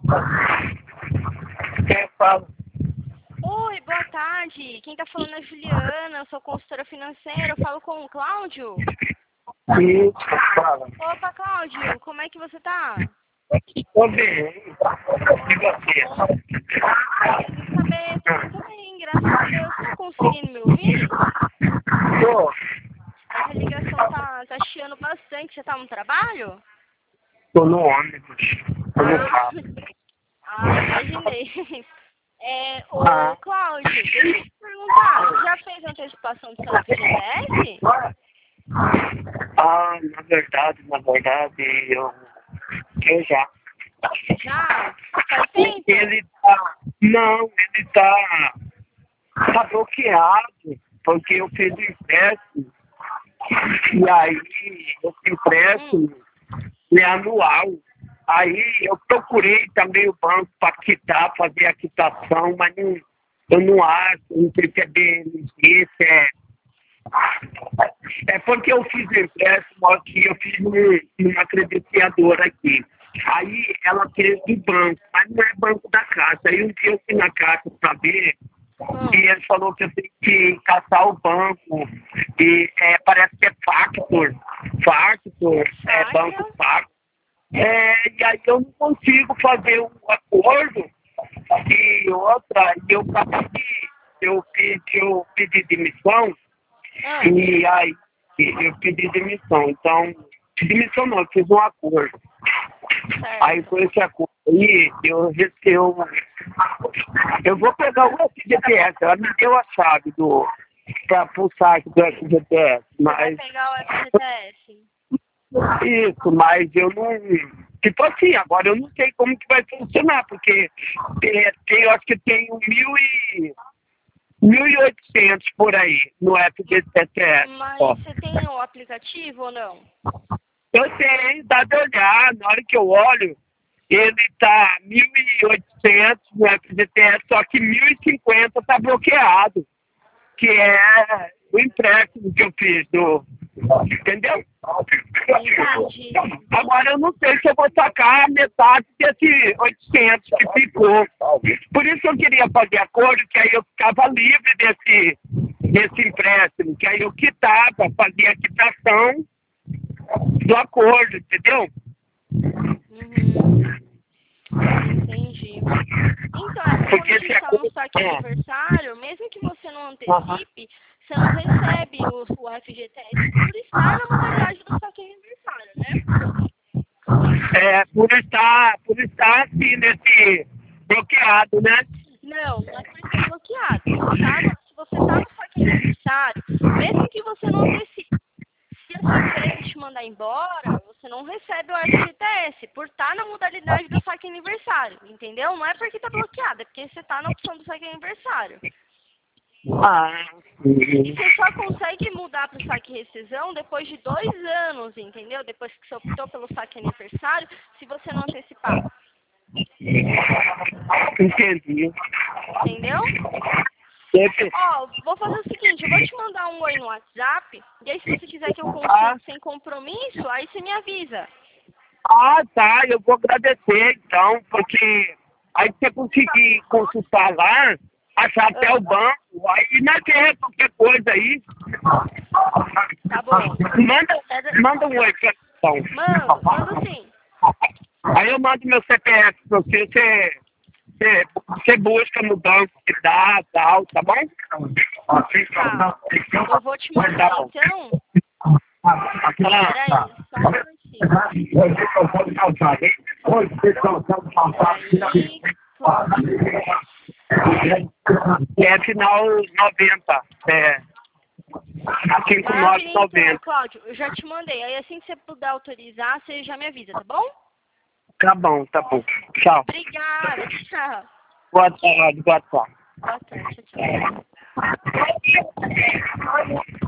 Quem fala? Oi, boa tarde. Quem tá falando é a Juliana, eu sou consultora financeira, eu falo com o Cláudio. Isso, fala. Opa, Cláudio, como é que você tá? Tô bem. E você? Quero saber, tô bem, graças a Deus. Tá conseguindo me ouvir? Tô. É que a ligação tá chiando bastante. Você tá no trabalho? Tô no ônibus. Tô no carro. Imaginei. Ah. Ô, Cláudio, deixa eu te perguntar, você já fez antecipação do seu FGTS? Na verdade, eu já. Já? Faz tempo? Ele tá. Não, ele tá bloqueado, porque eu fiz o empréstimo. E aí, esse empréstimo é anual. Aí eu procurei também o banco para quitar, fazer a quitação, mas não, eu não acho, não sei se é BNG, se é porque eu fiz o empréstimo aqui, eu fiz numa credenciadora aqui. Aí ela fez do banco, mas não é banco da Caixa. Aí um dia eu fui na Caixa para ver, e ele falou que eu tenho que caçar o banco, e parece que é Factor, Banco Factor. E aí eu não consigo fazer um acordo e outra, e eu pedi demissão, e aí eu pedi demissão, então, demissão não, eu fiz um acordo. Aí com esse acordo aí, eu vou pegar o FGTS, ela me deu a chave para o site do FGTS, mas... Vai pegar o FGTS? Isso, mas eu não... Tipo assim, agora eu não sei como que vai funcionar, porque eu acho que tem 1.800 por aí no FGTS. Mas Ó. você tem o aplicativo ou não? Eu tenho, dá de olhar, na hora que eu olho, ele tá 1.800 no FGTS, só que 1.050 tá bloqueado, que é o empréstimo que eu fiz entendeu? Entendi. Agora eu não sei se eu vou sacar metade desse 800 que ficou. Por isso eu queria fazer acordo, que aí eu ficava livre desse empréstimo, que aí eu quitava, fazia a quitação do acordo, entendeu? Entendi. Então, quando a gente está no saque aniversário, mesmo que você não antecipe, você não recebe o FGTS por estar na modalidade do saque aniversário, né? Por estar assim, nesse bloqueado, né? Não é por estar bloqueado. Se você tá no saque aniversário, mesmo que você não antecipe, se a sua empresa te mandar embora, você não recebe o FGTS por estar na modalidade do saque aniversário, entendeu? Não é porque tá bloqueado, é porque você tá na opção do saque aniversário. E você só consegue mudar para o saque rescisão depois de 2 anos, entendeu? Depois que você optou pelo saque aniversário, se você não antecipar. Entendi. Entendeu? Vou fazer o seguinte, eu vou te mandar um oi no WhatsApp, e aí se você quiser que eu consulte sem compromisso, aí você me avisa. Tá, eu vou agradecer então, porque aí você conseguir consultar lá, achar até o banco, aí não quer qualquer coisa aí. Tá bom. Manda um oi pra então. Mando sim. Aí eu mando meu CPF pra você busca no banco que dá, tal, tá bom? Tá. Eu vou te mandar então. Peraí, só um minutinho. É final 90. A 5990. Então, Cláudio, eu já te mandei. Aí assim que você puder autorizar, você já me avisa, tá bom? Tá bom. Tchau. Obrigada, tchau. Boa tarde. Boa tarde, tchau.